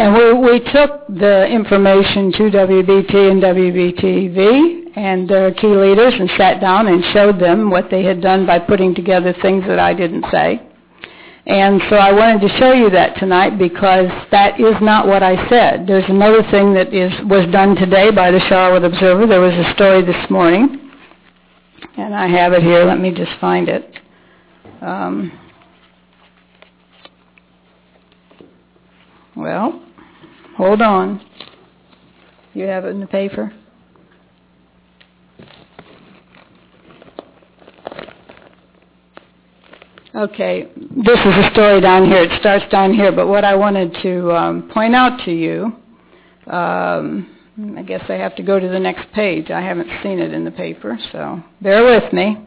And we took the information to WBT and WBTV and their key leaders and sat down and showed them what they had done by putting together things that I didn't say. And so I wanted to show you that tonight because that is not what I said. There's another thing that was done today by the Charlotte Observer. There was a story this morning, and I have it here. Let me just find it. Well, hold on. You have it in the paper? Okay, this is a story down here. It starts down here, but what I wanted to point out to you, I guess I have to go to the next page. I haven't seen it in the paper, so bear with me.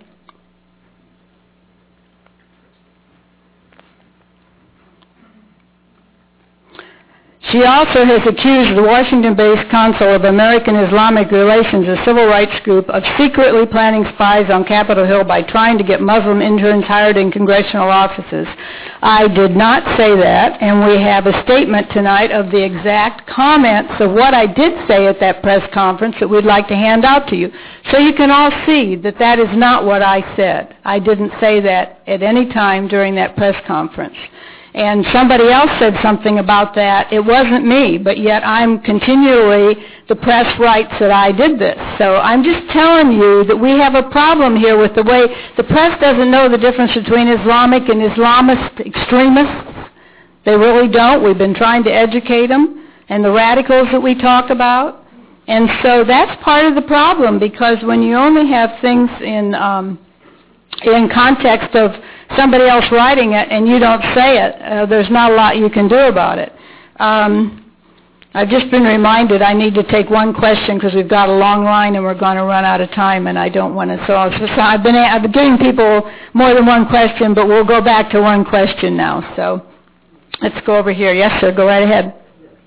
She also has accused the Washington-based Council of American Islamic Relations, a civil rights group, of secretly planning spies on Capitol Hill by trying to get Muslim interns hired in congressional offices. I did not say that, and we have a statement tonight of the exact comments of what I did say at that press conference that we'd like to hand out to you. So you can all see that that is not what I said. I didn't say that at any time during that press conference. And somebody else said something about that. It wasn't me, but yet I'm continually, the press writes that I did this. So I'm just telling you that we have a problem here with the way the press doesn't know the difference between Islamic and Islamist extremists. They really don't. We've been trying to educate them, and the radicals that we talk about. And so that's part of the problem, because when you only have things in context of somebody else writing it and you don't say it, there's not a lot you can do about it. I've just been reminded I need to take one question because we've got a long line and we're going to run out of time, and I don't want to. So I've been giving people more than one question, but we'll go back to one question now. So let's go over here. Yes, sir. Go right ahead.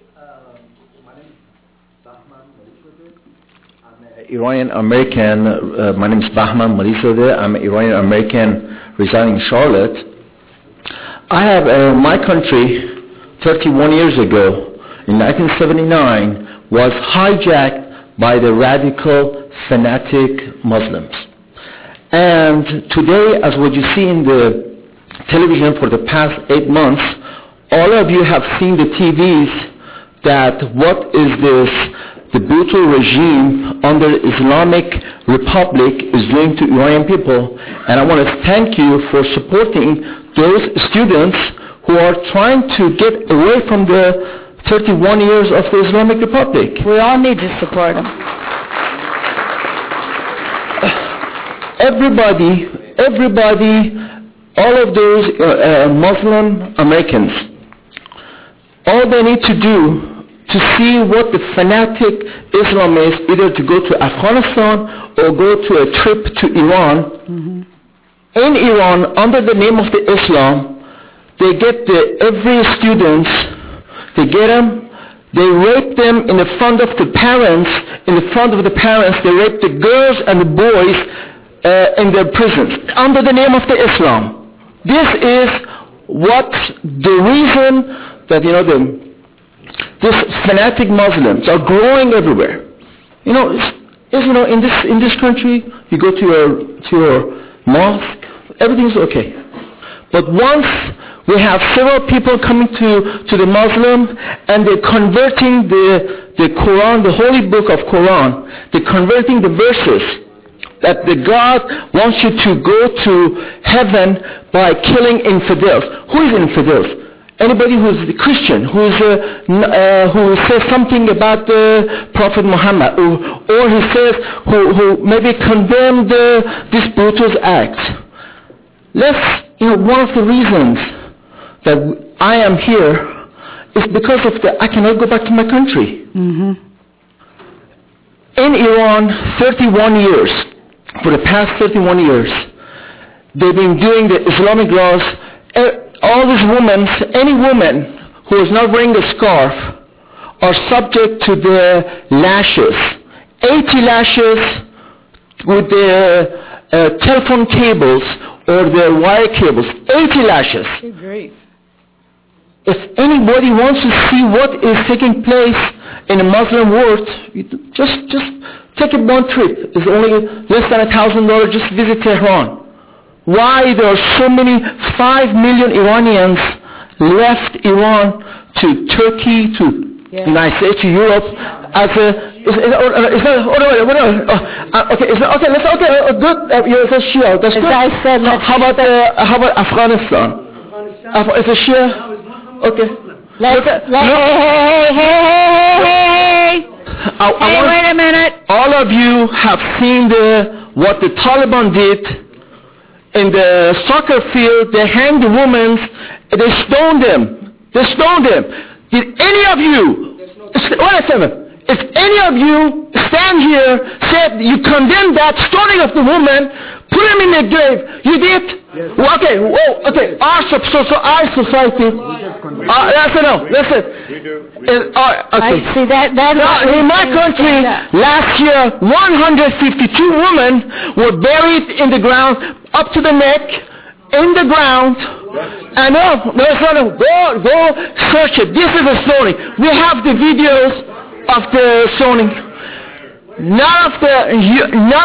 Iranian American. My name is Bahman Marizadeh. I'm an Iranian American residing in Charlotte. I have my country 31 years ago, in 1979, was hijacked by the radical fanatic Muslims. And today, as what you see in the television for the past 8 months, all of you have seen the TVs that what is this, the brutal regime under Islamic Republic is doing to Iranian people. And I want to thank you for supporting those students who are trying to get away from the 31 years of the Islamic Republic. We all need to support them. Everybody, all of those Muslim Americans, all they need to do to see what the fanatic Islam is, either to go to Afghanistan or go to a trip to Iran. Mm-hmm. In Iran, under the name of the Islam, they get every students, they get them, they rape them in the front of the parents, they rape the girls and the boys in their prisons, under the name of the Islam. This is what the reason that, these fanatic Muslims are growing everywhere. In this country, you go to your mosque, everything's okay. But once we have several people coming to the Muslim and they're converting the Quran, the holy book of Quran, they're converting the verses that the God wants you to go to heaven by killing infidels. Who is infidels? Anybody who's a Christian, who says something about the Prophet Muhammad, or he says, who maybe condemned this brutal act. One of the reasons that I am here is because of I cannot go back to my country. Mm-hmm. In Iran, 31 years, for the past 31 years, they've been doing the Islamic laws. All these women, any woman who is not wearing a scarf, are subject to the lashes. 80 lashes with their telephone cables or their wire cables. 80 lashes. Good grief. If any everybody wants to see what is taking place in the Muslim world, just take a one trip. It's only less than $1,000. Just visit Tehran. Why there are so many 5 million Iranians left Iran to Turkey, to United States, to Europe, as a good. You're a Shia. That's good. How about Afghanistan? It's a Shia. Okay. Hey, wait a minute. All of you have seen what the Taliban did in the soccer field. They hanged the women. They stoned them. Did any of you, wait a second, if any of you stand here, said you condemn that stoning of the woman, put him in the grave, you did? Yes. Well, okay. Our society. Listen. We do. Okay. See that in my country, last year, 152 women were buried in the ground, up to the neck, in the ground. I know. Go search it. This is a stoning. We have the videos of the stoning. None of you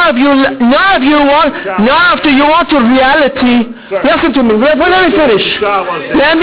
want to reality. Listen to me. Let me finish. Let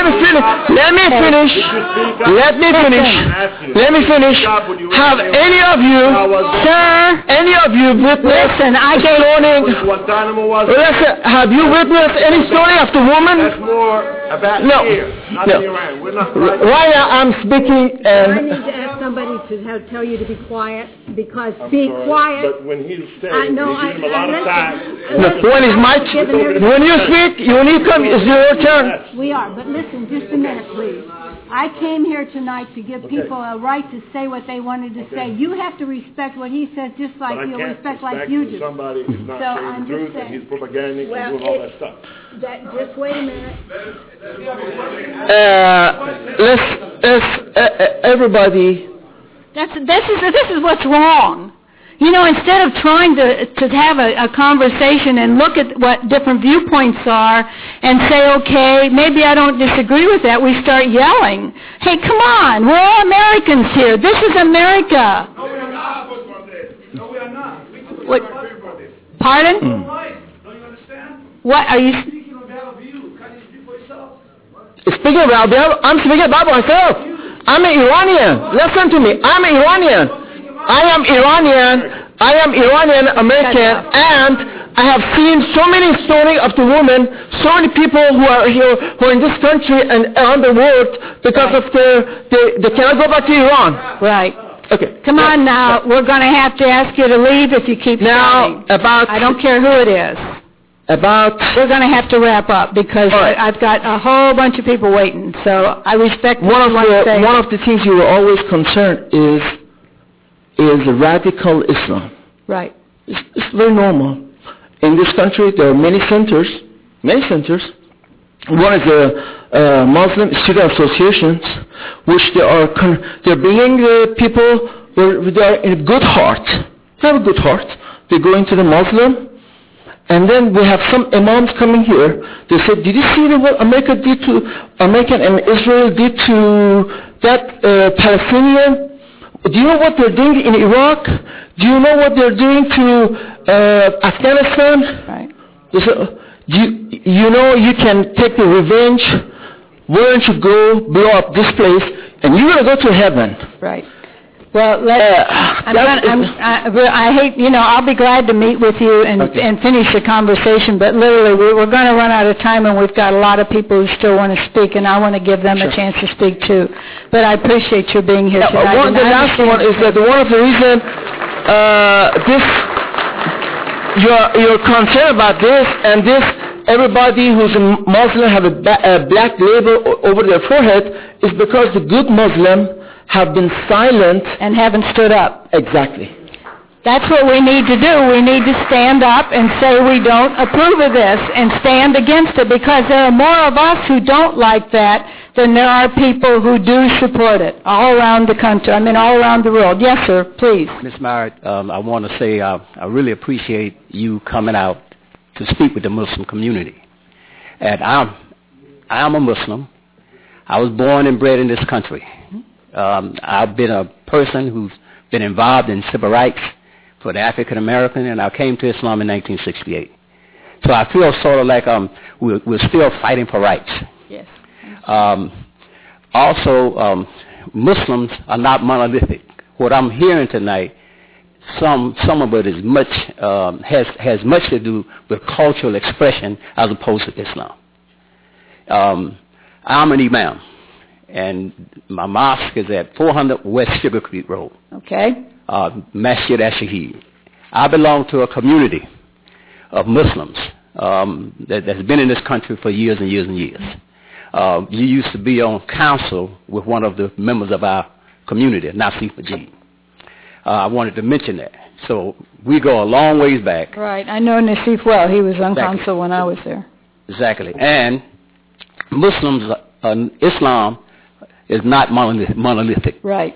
me finish. Have any of you witnessed stoning? Listen, have you witnessed any stoning of the woman? That's more about here, not in Iran. We're not right now I'm speaking. I need to ask somebody to tell you to be quiet, because being quiet. But when he's saying, a lot of time. When you speak, when you come, it's your turn. We are, but listen, just a minute, please. I came here tonight to give people a right to say what they wanted to say. You have to respect what he says, just like you'll respect like you do. Somebody who's not saying the truth and he's propagandizing and doing all that stuff. Just wait a minute. Everybody. This is what's wrong. You know, instead of trying to have a conversation and look at what different viewpoints are and say, okay, maybe I don't disagree with that, we start yelling. Hey, come on, we're all Americans here. This is America. No, we are not. No, we are not. What? Pardon? Don't you understand? What are you speaking on behalf of you? Can you speak for yourself? Speaking about that, I'm speaking about myself. I'm an Iranian. Listen to me. I'm an Iranian. I am Iranian American, and I have seen so many stories of the women, so many people who are here, who are in this country and around the world because of they cannot go back to Iran. Right. Okay. Come on now. We're going to have to ask you to leave if you keep now talking. I don't care who it is. We're going to have to wrap up because I've got a whole bunch of people waiting. So I respect one of the things you were always concerned is radical Islam. Right. It's very normal. In this country, there are many centers. One is the Muslim student associations, which they're bringing the people who are in a good heart. They have a good heart. They go into the Muslim, and then we have some imams coming here. They said, "Did you see what America and Israel did to that Palestinian? Do you know what they're doing in Iraq? Do you know what they're doing to Afghanistan?" Right. You know you can take the revenge. Why don't you go blow up this place and you're going to go to heaven? Right. Well, I hate, I'll be glad to meet with you and finish the conversation, but literally we're going to run out of time, and we've got a lot of people who still want to speak, and I want to give them a chance to speak too. But I appreciate your being here tonight. The last one is that one of the reasons you're concerned about this, and this, everybody who's a Muslim have a black label over their forehead, is because the good Muslim have been silent and haven't stood up. Exactly. That's what we need to do. We need to stand up and say we don't approve of this and stand against it, because there are more of us who don't like that than there are people who do support it all around the country. I mean, all around the world. Yes, sir, please. Ms. Merritt, I want to say I really appreciate you coming out to speak with the Muslim community. And I'm a Muslim. I was born and bred in this country. I've been a person who's been involved in civil rights for the African American, and I came to Islam in 1968. So I feel sort of like we're still fighting for rights. Yes. Also, Muslims are not monolithic. What I'm hearing tonight, some of it is much has much to do with cultural expression as opposed to Islam. I'm an imam, and my mosque is at 400 West Sugar Creek Road. Okay. Masjid Ash-Shaheed. I belong to a community of Muslims that's been in this country for years and years and years. You used to be on council with one of the members of our community, Nasif Majid. I wanted to mention that. So we go a long ways back. Right. I know Nasif well. He was on Exactly. council when I was there. Exactly. And Muslims, Islam is not monolithic. Right.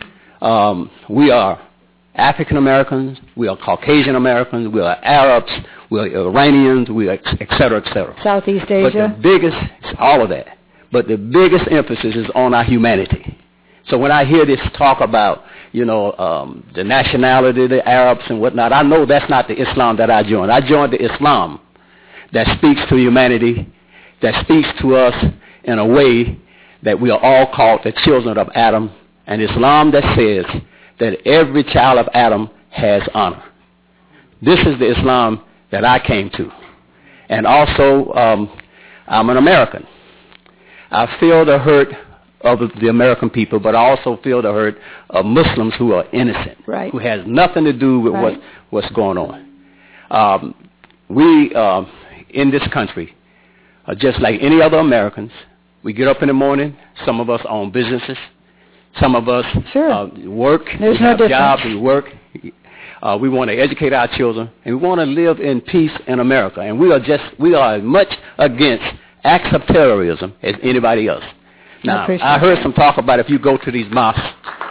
We are African Americans, we are Caucasian Americans, we are Arabs, we are Iranians, we are et cetera, et cetera. Southeast But Asia. the biggest, all of that, but the biggest emphasis is on our humanity. So when I hear this talk about, the nationality, the Arabs and whatnot, I know that's not the Islam that I joined. I joined the Islam that speaks to humanity, that speaks to us in a way that we are all called the children of Adam, and Islam that says that every child of Adam has honor. This is the Islam that I came to. And also, I'm an American. I feel the hurt of the American people, but I also feel the hurt of Muslims who are innocent, Right. who has nothing to do with Right. what's going on. We, in this country, are just like any other Americans. We get up in the morning. Some of us own businesses. Some of us Sure. work. There's we no have difference. jobs. We work. We want to educate our children, and we want to live in peace in America. And we are as much against acts of terrorism as anybody else. Now, appreciate I heard that. some talk about if you go to these mosques.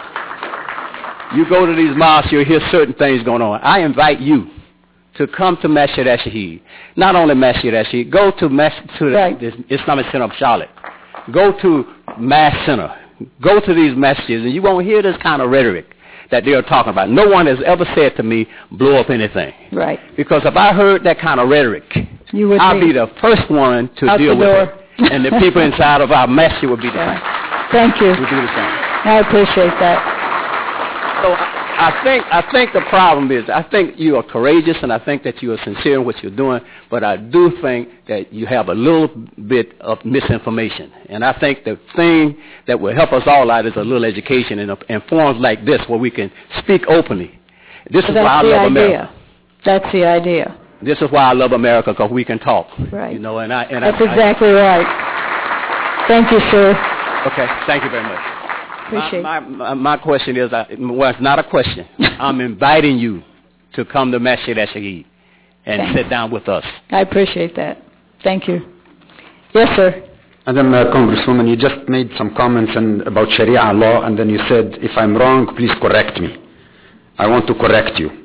You go to these mosques, you'll hear certain things going on. I invite you to come to Masjid Ash-Shaheed. Not only Masjid Ash-Shaheed, go to Right. the Islamic Center of Charlotte. Go to Mass Center. Go to these masjids, and you won't hear this kind of rhetoric that they are talking about. No one has ever said to me, blow up anything. Right. Because if I heard that kind of rhetoric, You would I'll be the first one to Out deal the with door. it. And the people inside of our masjid would be the same. Yeah. Thank you. Would do the same. I appreciate that. So I think the problem is, I think you are courageous, and I think that you are sincere in what you're doing, but I do think that you have a little bit of misinformation. And I think the thing that will help us all out is a little education and forums like this where we can speak openly. This is why I That's the love idea. America. That's the idea. This is why I love America, because we can talk. Right. That's That's exactly right. Thank you, sir. Okay, thank you very much. Appreciate it. My question is, well, it's not a question. I'm inviting you to come to Masjid Ash-Shaheed and Thanks. sit down with us. I appreciate that. Thank you. Yes, sir. Madam Congresswoman, you just made some comments about Sharia law, and then you said, if I'm wrong, please correct me. I want to correct you.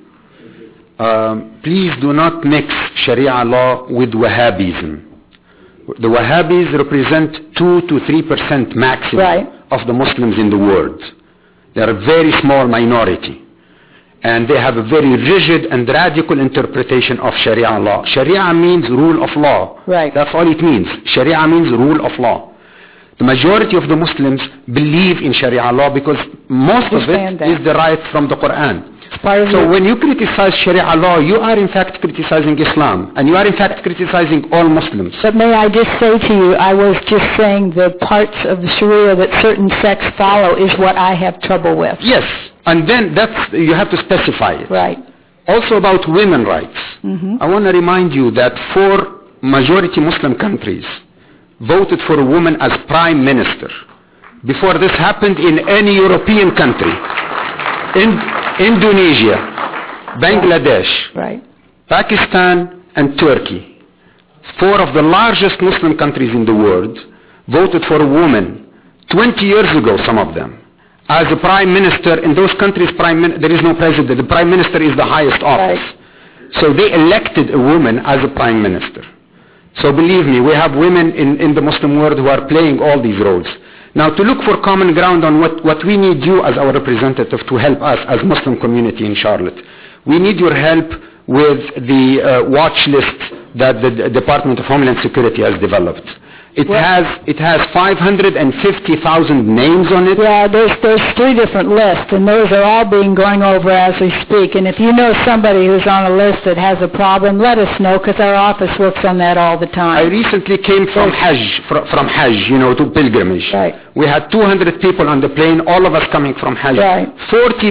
Please do not mix Sharia law with Wahhabism. The Wahhabis represent 2 to 3% maximum Right. of the Muslims in the world. They are a very small minority. And they have a very rigid and radical interpretation of Sharia law. Sharia means rule of law. Right. That's all it means. Sharia means rule of law. The majority of the Muslims believe in Sharia law because most of Understand it that. is derived from the Quran. It's part of So your- when you criticize Sharia law, you are in fact criticizing Islam. And you are in fact criticizing all Muslims. But may I just say to you, I was just saying the parts of the Sharia that certain sects follow is what I have trouble with. Yes. And then you have to specify it. Right. Also about women rights. Mm-hmm. I want to remind you that 4 majority Muslim countries voted for a woman as prime minister. Before this happened in any European country. In Indonesia, Bangladesh, Right. Pakistan and Turkey, 4 of the largest Muslim countries in the world, voted for a woman 20 years ago, some of them, as a prime minister. In those countries, there is no president. The prime minister is the highest office. Right. So they elected a woman as a prime minister. So believe me, we have women in the Muslim world who are playing all these roles. Now, to look for common ground on what we need you as our representative to help us as Muslim community in Charlotte. We need your help with the watch list that the Department of Homeland Security has developed. It has 550,000 names on it. Yeah, there's 3 different lists, and those are all being going over as we speak. And if you know somebody who's on a list that has a problem, let us know, because our office works on that all the time. I recently came from Hajj, to pilgrimage. Right. We had 200 people on the plane, all of us coming from Hajj. Right. 40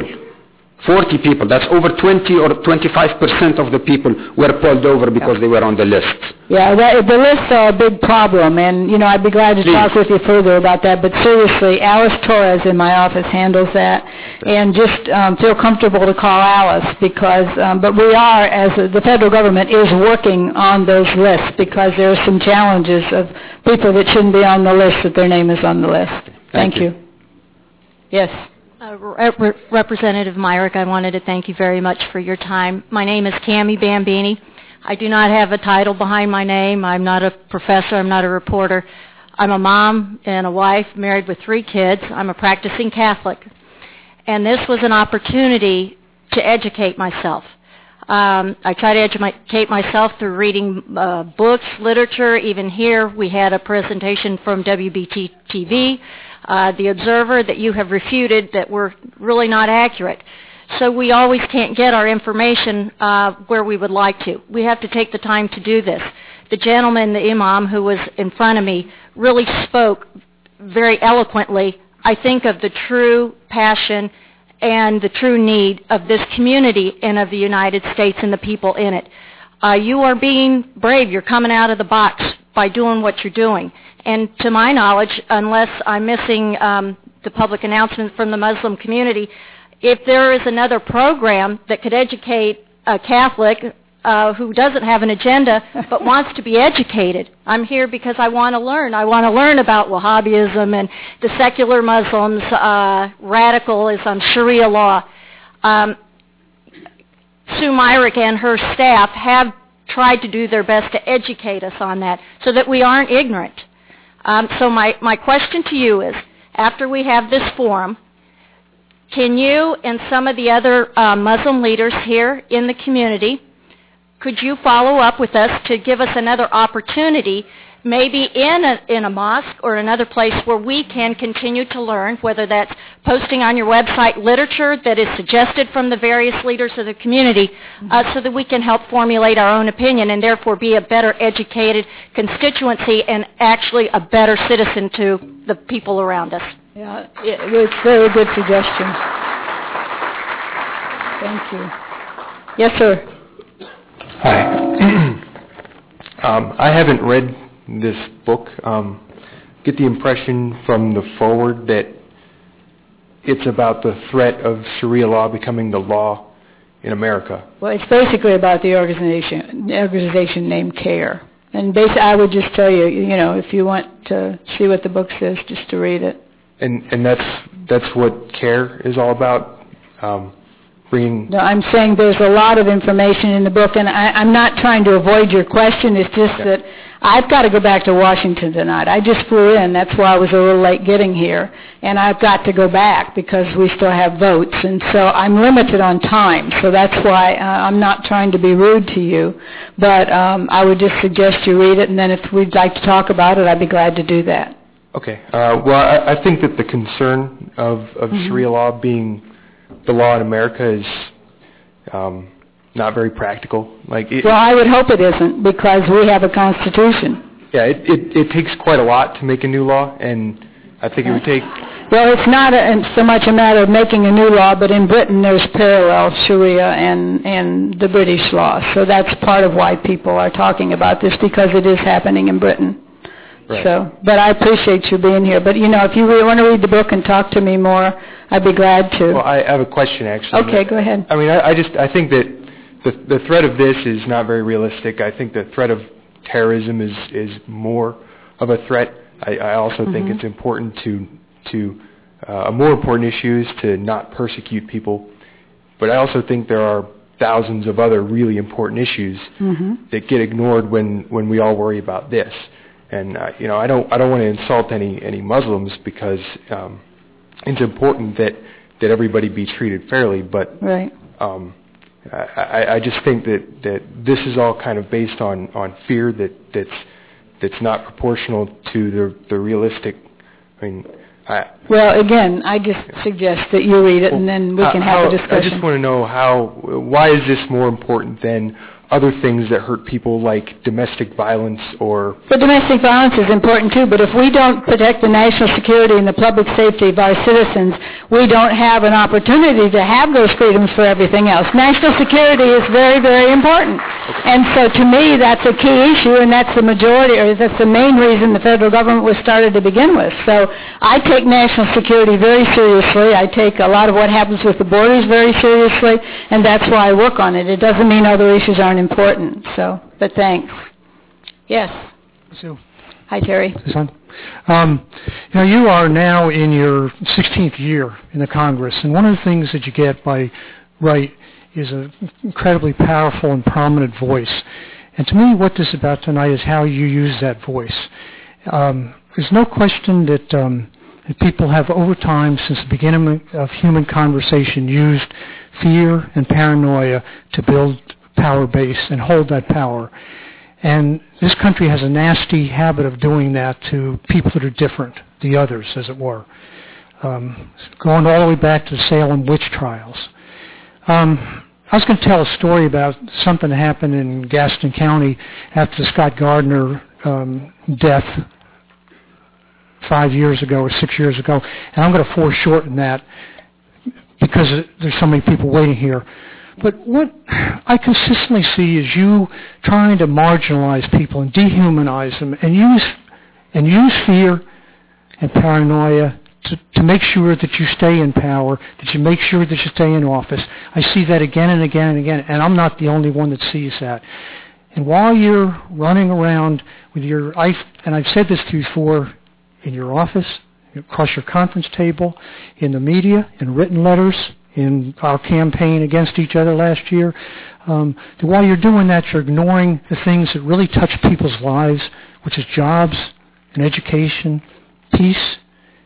people, that's over 20 or 25% of the people were pulled over because they were on the list. Yeah, the lists are a big problem, and, I'd be glad to talk with you further about that, but seriously, Alice Torres in my office handles that, and just feel comfortable to call Alice, because, but we are, as the federal government is working on those lists, because there are some challenges of people that shouldn't be on the list, that their name is on the list. Thank you. Yes. Representative Myrick, I wanted to thank you very much for your time. My name is Cammie Bambini. I do not have a title behind my name. I'm not a professor. I'm not a reporter. I'm a mom and a wife, married with 3 kids. I'm a practicing Catholic. And this was an opportunity to educate myself. I try to educate myself through reading books, literature. Even here, we had a presentation from WBT-TV, The Observer, that you have refuted that were really not accurate. So we always can't get our information where we would like to. We have to take the time to do this. The gentleman, the imam who was in front of me, really spoke very eloquently, I think, of the true passion and the true need of this community and of the United States and the people in it. You are being brave. You're coming out of the box by doing what you're doing. And to my knowledge, unless I'm missing the public announcement from the Muslim community, if there is another program that could educate a Catholic who doesn't have an agenda but wants to be educated, I'm here because I want to learn. I want to learn about Wahhabism and the secular Muslims, radicalism, Sharia law. Sue Myrick and her staff have tried to do their best to educate us on that so that we aren't ignorant. So my question to you is, after we have this forum, can you and some of the other Muslim leaders here in the community, could you follow up with us to give us another opportunity, maybe in a mosque or another place where we can continue to learn, whether that's posting on your website literature that is suggested from the various leaders of the community, so that we can help formulate our own opinion and therefore be a better educated constituency and actually a better citizen to the people around us. Yeah, it's a very good suggestion. Thank you. Yes, sir. Hi. I haven't read this book. Get the impression from the foreword that it's about the threat of Sharia law becoming the law in America. Well, it's basically about the organization named CARE. And basically, I would just tell you, if you want to see what the book says, just to read it. And that's what CARE is all about. No, I'm saying there's a lot of information in the book, and I'm not trying to avoid your question. It's just that I've got to go back to Washington tonight. I just flew in. That's why I was a little late getting here. And I've got to go back because we still have votes. And so I'm limited on time. So that's why I'm not trying to be rude to you. But I would just suggest you read it, and then if we'd like to talk about it, I'd be glad to do that. Okay. Well, I think that the concern of Sharia law being the law in America is not very practical. Well, I would hope it isn't, because we have a constitution. Yeah, it takes quite a lot to make a new law, and I think it would take... Well, it's not so much a matter of making a new law, but in Britain there's parallel Sharia and the British law. So that's part of why people are talking about this, because it is happening in Britain. Right. So, but I appreciate you being here. But, if you really want to read the book and talk to me more, I'd be glad to. Well, I have a question, actually. Okay, go ahead. I mean, I think that the threat of this is not very realistic. I think the threat of terrorism is more of a threat. I also think it's important to a more important issue is to not persecute people. But I also think there are thousands of other really important issues that get ignored when we all worry about this. And I don't want to insult any Muslims, because it's important that everybody be treated fairly. But right. I just think that this is all kind of based on fear that's not proportional to the realistic. Well, again, I just suggest that you read it, and then we can have a discussion. I just want to know why is this more important than other things that hurt people, like domestic violence or... But domestic violence is important too, but if we don't protect the national security and the public safety of our citizens, we don't have an opportunity to have those freedoms for everything else. National security is very, very important. And so to me, that's a key issue, and that's the majority, or that's the main reason the federal government was started to begin with. So I take national security very seriously. I take a lot of what happens with the borders very seriously, and that's why I work on it. It doesn't mean other issues aren't important. So, but thanks. Yes. Sue. Hi, Terry. You are now in your 16th year in the Congress, and one of the things that you get by right is an incredibly powerful and prominent voice. And to me, what this is about tonight is how you use that voice. There's no question that people have, over time, since the beginning of human conversation, used fear and paranoia to build power base and hold that power. And this country has a nasty habit of doing that to people that are different, the others, as it were. Going all the way back to the Salem witch trials. I was going to tell a story about something that happened in Gaston County after the Scott Gardner death 5 years ago or 6 years ago. And I'm going to foreshorten that because there's so many people waiting here. But what I consistently see is you trying to marginalize people and dehumanize them and use fear and paranoia to make sure that you stay in power, that you make sure that you stay in office. I see that again and again and again, and I'm not the only one that sees that. And while you're running around with and I've said this to you before, in your office, across your conference table, in the media, in written letters, in our campaign against each other last year, that while you're doing that, you're ignoring the things that really touch people's lives, which is jobs and education, peace,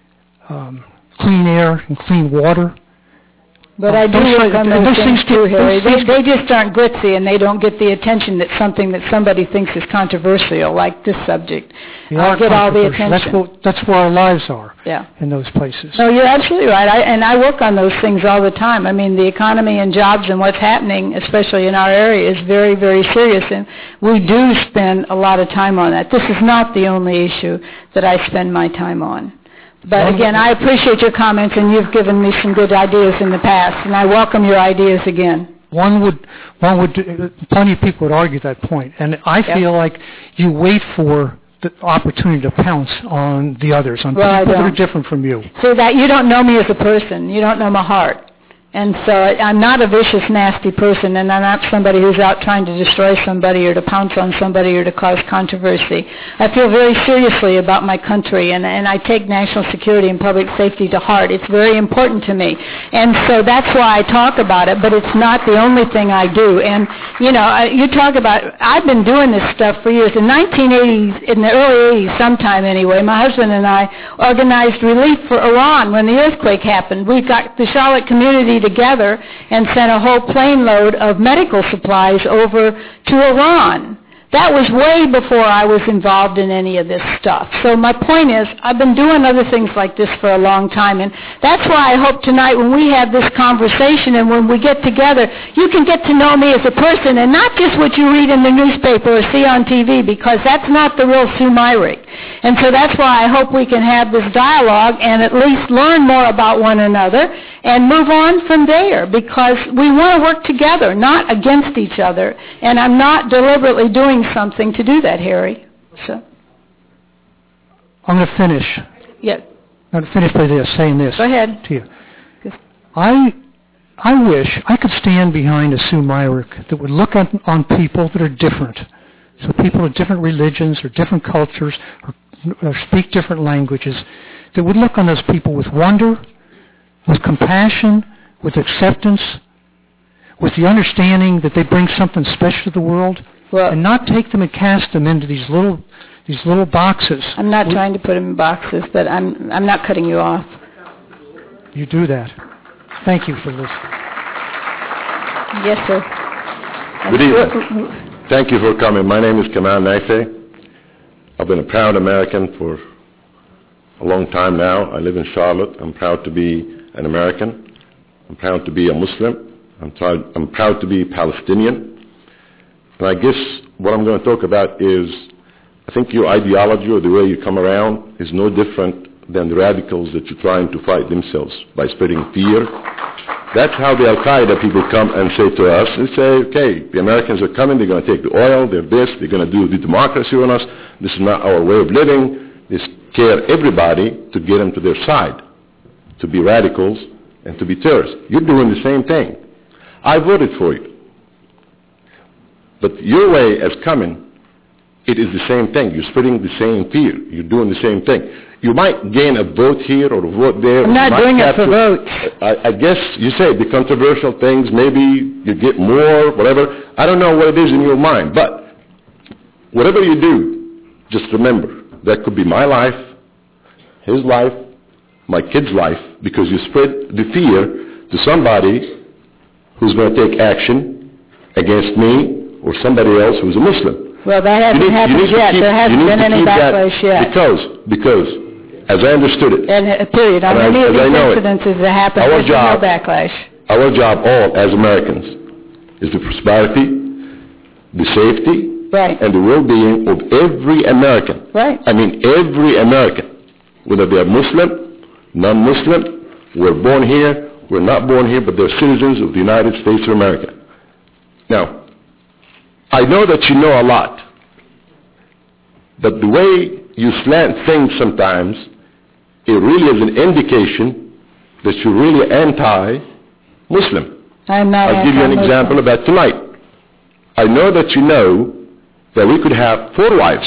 clean air and clean water. But I do work on those things too, Harry. They just aren't glitzy, and they don't get the attention that something that somebody thinks is controversial, like this subject, get all the attention. That's where our lives are. Yeah. In those places. No, you're absolutely right. I work on those things all the time. I mean, the economy and jobs and what's happening, especially in our area, is very, very serious, and we do spend a lot of time on that. This is not the only issue that I spend my time on. But again, I appreciate your comments, and you've given me some good ideas in the past, and I welcome your ideas again. One would, plenty of people would argue that point, and I feel like you wait for the opportunity to pounce on the others, on people that are different from you. So that you don't know me as a person, you don't know my heart. And so I'm not a vicious, nasty person, and I'm not somebody who's out trying to destroy somebody or to pounce on somebody or to cause controversy. I feel very seriously about my country, and I take national security and public safety to heart. It's very important to me. And so that's why I talk about it, but it's not the only thing I do. And, you talk about, I've been doing this stuff for years. In the early 80s, sometime anyway, my husband and I organized relief for Iran when the earthquake happened. We got the Charlotte community together and sent a whole plane load of medical supplies over to Iran. That was way before I was involved in any of this stuff. So my point is, I've been doing other things like this for a long time, and that's why I hope tonight when we have this conversation and when we get together, you can get to know me as a person and not just what you read in the newspaper or see on TV, because that's not the real Sue Myrick. And so that's why I hope we can have this dialogue and at least learn more about one another and move on from there, because we want to work together, not against each other. And I'm not deliberately doing something to do that, Harry. So I'm going to finish. Yeah. I'm going to finish by saying this. Go ahead. To you. I wish I could stand behind a Sue Myrick that would look on people that are different. So people of different religions or different cultures or speak different languages, that would look on those people with wonder, with compassion, with acceptance, with the understanding that they bring something special to the world, and not take them and cast them into these little boxes. I'm not trying to put them in boxes, but I'm not cutting you off. You do that. Thank you for listening. Yes, sir. Good evening. Thank you for coming. My name is Kamal Naifeh. I've been a proud American for a long time now. I live in Charlotte. I'm proud to be an American. I'm proud to be a Muslim. I'm proud to be Palestinian. And I guess what I'm going to talk about is, I think your ideology or the way you come around is no different than the radicals that you're trying to fight themselves by spreading fear. That's how the Al-Qaeda people come and say to us, they say, okay, the Americans are coming, they're going to take the oil, they're this, they're going to do the democracy on us, this is not our way of living. They scare everybody to get them to their side, to be radicals and to be terrorists. You're doing the same thing. I voted for you. But your way as coming, it is the same thing. You're spreading the same fear. You're doing the same thing. You might gain a vote here or a vote there. I'm not doing it for votes. I guess you say the controversial things, maybe you get more, whatever. I don't know what it is in your mind. But whatever you do, just remember, that could be my life, his life, my kid's life, because you spread the fear to somebody who's going to take action against me or somebody else who's a Muslim. Well, that hasn't happened yet. There hasn't been any backlash yet. Because, as I understood it, and period, on any of these incidences that happen, there's no backlash. Our job, all as Americans, is the prosperity, the safety, and the well-being of every American. Right. I mean, every American, whether they're Muslim, non-Muslim, we're born here, we're not born here, but they're citizens of the United States of America. Now, I know that you know a lot, but the way you slant things sometimes, it really is an indication that you're really anti-Muslim. I'm not I'll give you an example of that tonight. I know that you know that we could have 4 wives,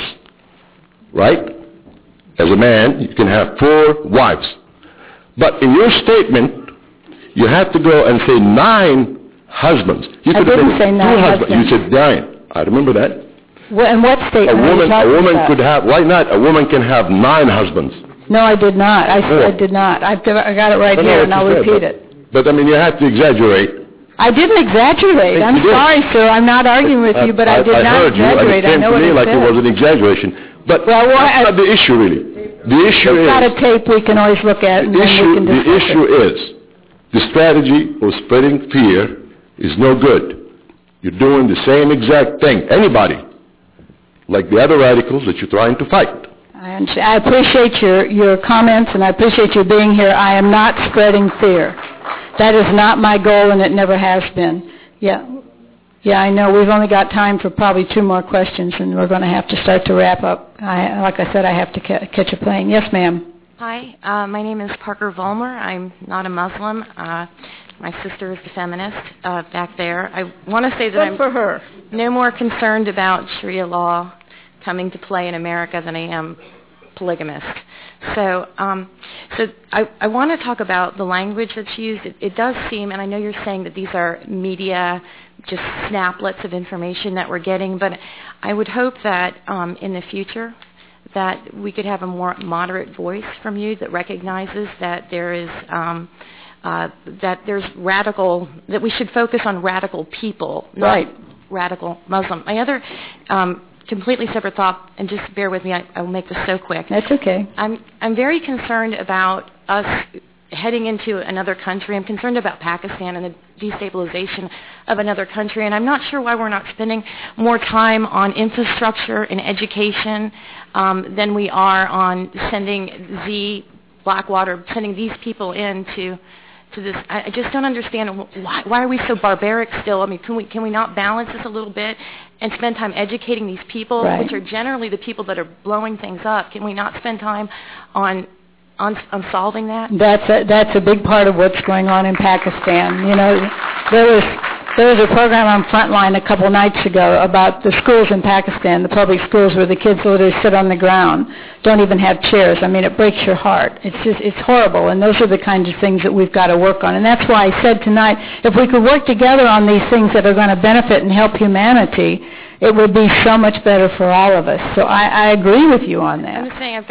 right? As a man, you can have 4 wives. But in your statement, you have to go and say 9 husbands. You I didn't say 9 husbands. You said 9. I remember that. Well, and what statement a woman could have, why not? A woman can have 9 husbands. No, I did not. I said did not. I got it right here, and I'll repeat it. But, I mean, you have to exaggerate. I didn't exaggerate. I'm sorry, sir. I'm not arguing with you, but I did not exaggerate. I know what it like it was an exaggeration. But that's not the issue, really. The issue is... It's not a tape we can always look at, and then we can discuss it. The issue is, the strategy of spreading fear is no good. You're doing the same exact thing. Anybody, like the other radicals that you're trying to fight. I appreciate your comments, and I appreciate you being here. I am not spreading fear. That is not my goal, and it never has been. Yeah, I know. We've only got time for probably 2 more questions, and we're going to have to start to wrap up. Like I said, I have to catch a plane. Yes, ma'am. Hi, my name is Parker Vollmer. I'm not a Muslim. My sister is the feminist back there. I want to say that I'm for her. No more concerned about Sharia law coming to play in America than I am polygamist. So I want to talk about the language that's used. It does seem, and I know you're saying that these are media, just snaplets of information that we're getting, but I would hope that in the future that we could have a more moderate voice from you that recognizes that there is that we should focus on radical people, not radical Muslim. My other completely separate thought, and just bear with me, I'll make this so quick. That's okay. I'm very concerned about us heading into another country. I'm concerned about Pakistan and the destabilization of another country, and I'm not sure why we're not spending more time on infrastructure and education than we are on sending Blackwater, sending these people into this. I just don't understand why are we so barbaric still. I mean, can we not balance this a little bit and spend time educating these people, which are generally the people that are blowing things up? Can we not spend time on solving that? That's a big part of what's going on in Pakistan. You know, there There was a program on Frontline a couple nights ago about the schools in Pakistan, the public schools where the kids literally sit on the ground, don't even have chairs. I mean, it breaks your heart. It's horrible, and those are the kinds of things that we've got to work on. And that's why I said tonight, if we could work together on these things that are going to benefit and help humanity, it would be so much better for all of us. So I agree with you on that. I'm just saying,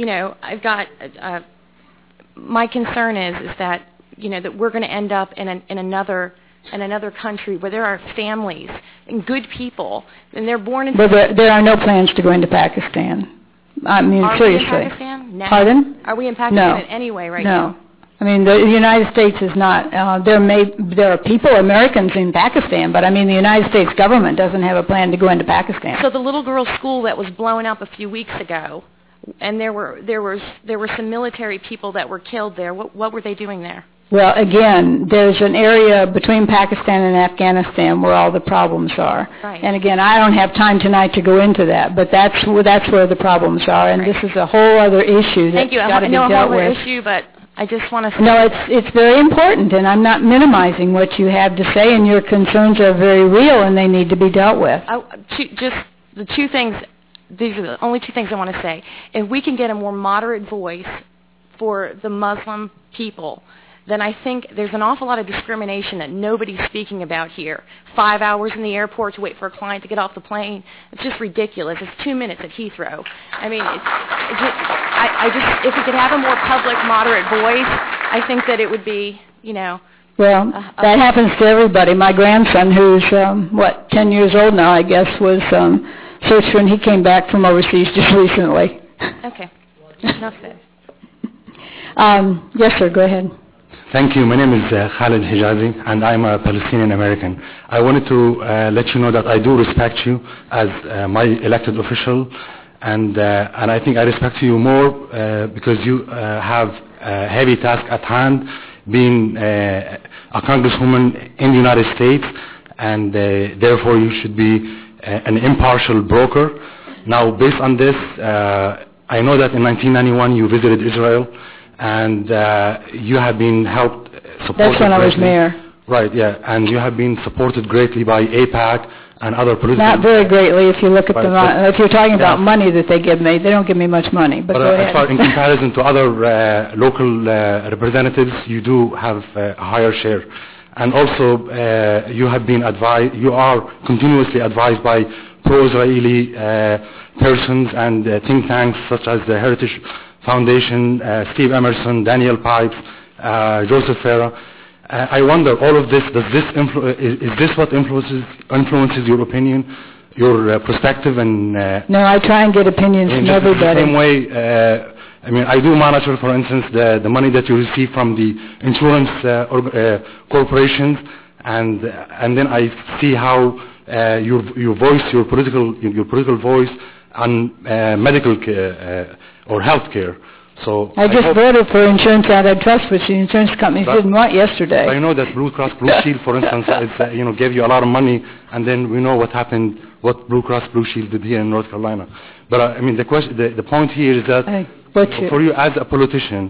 my concern is that, that we're going to end up in another country where there are families and good people, and they're born in... But there are no plans to go into Pakistan. I mean, seriously. Are we in Pakistan? No. Pardon? Are we in Pakistan in any way right now? No. I mean, the United States is not. There are people, Americans in Pakistan, but I mean, the United States government doesn't have a plan to go into Pakistan. So the little girl's school that was blown up a few weeks ago, and there were some military people that were killed there. What were they doing there? Well, again, there's an area between Pakistan and Afghanistan where all the problems are. Right. And again, I don't have time tonight to go into that, but that's where the problems are, and this is a whole other issue that's got to be dealt with. Thank you. I know a whole other issue, but I just want to say... No, it's very important, and I'm not minimizing what you have to say, and your concerns are very real, and they need to be dealt with. Just the two things, these are the only two things I want to say. If we can get a more moderate voice for the Muslim people, then I think there's an awful lot of discrimination that nobody's speaking about here. 5 hours in the airport to wait for a client to get off the plane. It's just ridiculous. It's 2 minutes at Heathrow. I mean, if we could have a more public, moderate voice, I think that it would be, Well, that happens to everybody. My grandson, who's, 10 years old now, I guess, was searched when he came back from overseas just recently. Okay. Enough said. Yes, sir, go ahead. Thank you. My name is Khalid Hijazi, and I'm a Palestinian American. I wanted to let you know that I do respect you as my elected official, and I think I respect you more because you have a heavy task at hand, being a congresswoman in the United States, and therefore you should be an impartial broker. Now, based on this, I know that in 1991 you visited Israel, and you have been helped, supported. That's when I was mayor. Right, yeah, and you have been supported greatly by AIPAC and other political... Not very greatly if you look at if you're talking about money that they give me. They don't give me much money, but go ahead. As far in comparison to other local representatives, you do have a higher share. And also, you are continuously advised by pro-Israeli persons and think tanks such as the Heritage Foundation, Steve Emerson, Daniel Pipes, Joseph Farah. I wonder, all of this, is this what influences your opinion, your perspective? And no, I try and get opinions from everybody. The same way, I do monitor, for instance, the money that you receive from the insurance corporations, and then I see how your voice, your political voice on medical or health care. So I just voted for insurance antitrust, which the insurance companies didn't want yesterday. I know that Blue Cross Blue Shield, for instance, gave you a lot of money, and then we know what happened, what Blue Cross Blue Shield did here in North Carolina. But the point here is that for you as a politician,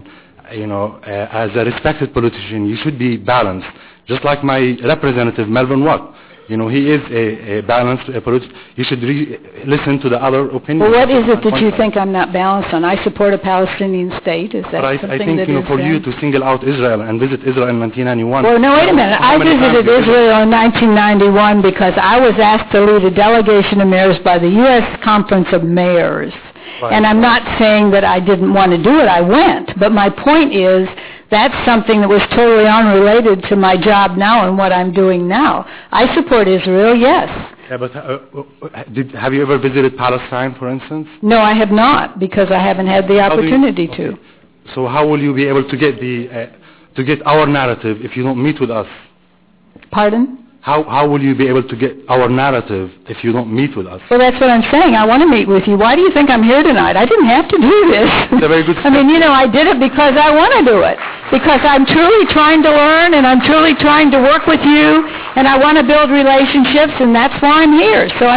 as a respected politician, you should be balanced, just like my representative Melvin Watt. He is a balanced politician. You should listen to the other opinions. Well, what is it that you think I'm not balanced on? I support a Palestinian state. Is that something I think, for you to single out Israel and visit Israel in 1991. Well, no, wait a minute. I visited Israel in 1991 because I was asked to lead a delegation of mayors by the U.S. Conference of Mayors. Right. And I'm not saying that I didn't want to do it. I went. But my point is, that's something that was totally unrelated to my job now and what I'm doing now. I support Israel, yes. Yeah, but have you ever visited Palestine, for instance? No, I have not, because I haven't had the opportunity to. So how will you be able to get to get our narrative if you don't meet with us? Pardon? How will you be able to get our narrative if you don't meet with us? Well, that's what I'm saying. I want to meet with you. Why do you think I'm here tonight? I didn't have to do this. It's a very good step. I did it because I want to do it. Because I'm truly trying to learn, and I'm truly trying to work with you, and I want to build relationships, and that's why I'm here. So,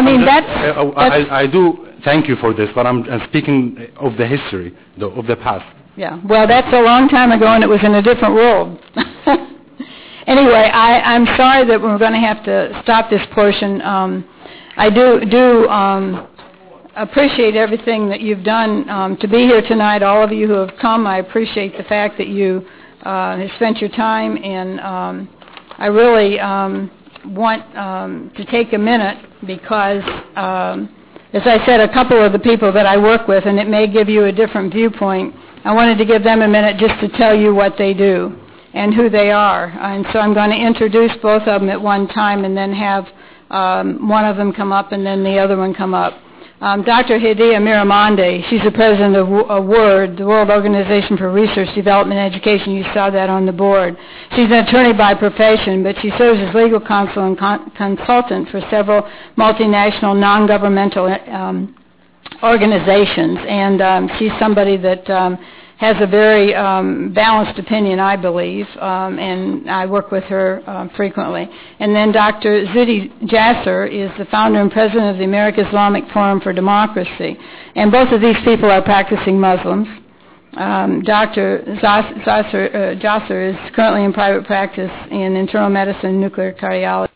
I do thank you for this, but I'm speaking of the history, of the past. Yeah. Well, that's a long time ago, and it was in a different world. Anyway, I'm sorry that we're going to have to stop this portion. I do appreciate everything that you've done to be here tonight. All of you who have come, I appreciate the fact that you have spent your time, and I really want to take a minute because, as I said, a couple of the people that I work with, and it may give you a different viewpoint, I wanted to give them a minute just to tell you what they do and who they are. And so I'm going to introduce both of them at one time and then have one of them come up and then the other one come up. Dr. Hadiya Miramonde, she's the president of WORD, the World Organization for Research, Development, and Education. You saw that on the board. She's an attorney by profession, but she serves as legal counsel and consultant for several multinational non-governmental organizations. And she's somebody that has a very balanced opinion, I believe, and I work with her frequently. And then Dr. Zuhdi Jasser is the founder and president of the American Islamic Forum for Democracy. And both of these people are practicing Muslims. Dr. Jasser is currently in private practice in internal medicine and nuclear cardiology.